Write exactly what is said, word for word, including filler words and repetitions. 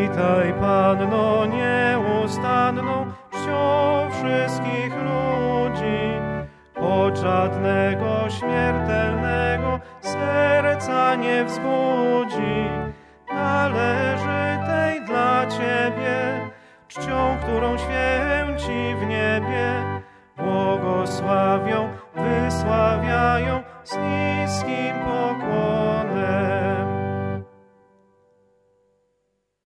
Witaj, Panno nieustanną, czcią wszystkich ludzi, choć żadnego śmiertelnego serca nie wzbudzi. Należy tej dla Ciebie czcią, którą święci w niebie błogosławią, wysławiają z niskim